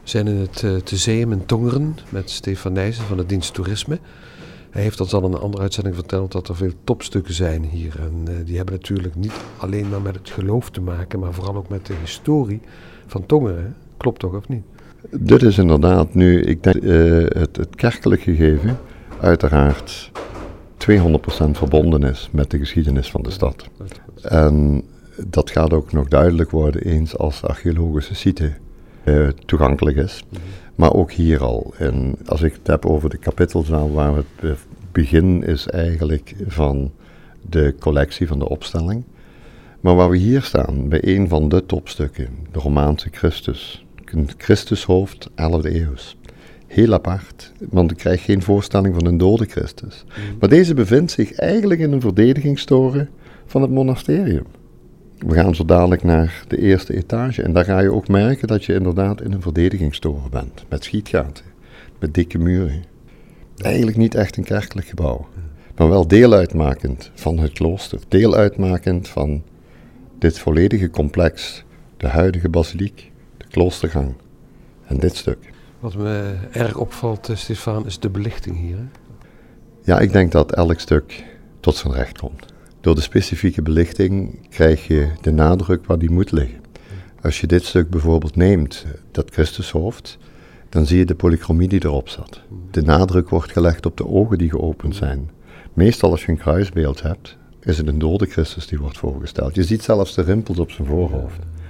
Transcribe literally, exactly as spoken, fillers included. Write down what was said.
zijn in het uh, Theseum in Tongeren met Stefan Nijssen van de dienst Toerisme. Hij heeft ons al in een andere uitzending verteld dat er veel topstukken zijn hier. En uh, die hebben natuurlijk niet alleen maar met het geloof te maken, maar vooral ook met de historie van Tongeren. Hè? Klopt toch, of niet? Dit is inderdaad nu, ik denk, uh, het, het kerkelijk gegeven uiteraard tweehonderd procent verbonden is met de geschiedenis van de stad. En dat gaat ook nog duidelijk worden eens als de archeologische site uh, toegankelijk is. Maar ook hier al. En als ik het heb over de kapittelzaal, waar het begin is eigenlijk van de collectie van de opstelling. Maar waar we hier staan, bij een van de topstukken, de Romaanse Christus. Een Christushoofd, elfde eeuws. Heel apart, want ik krijg geen voorstelling van een dode Christus. Mm. Maar deze bevindt zich eigenlijk in een verdedigingstoren van het monasterium. We gaan zo dadelijk naar de eerste etage en daar ga je ook merken dat je inderdaad in een verdedigingstoren bent. Met schietgaten, met dikke muren. Eigenlijk niet echt een kerkelijk gebouw, maar wel deel uitmakend van het klooster. Deel uitmakend van dit volledige complex, de huidige basiliek, de kloostergang en dit stuk. Wat me erg opvalt, Stefan, is de belichting hier. Hè? Ja, ik denk dat elk stuk tot zijn recht komt. Door de specifieke belichting krijg je de nadruk waar die moet liggen. Als je dit stuk bijvoorbeeld neemt, dat Christushoofd, dan zie je de polychromie die erop zat. De nadruk wordt gelegd op de ogen die geopend zijn. Meestal als je een kruisbeeld hebt, is het een dode Christus die wordt voorgesteld. Je ziet zelfs de rimpels op zijn voorhoofd.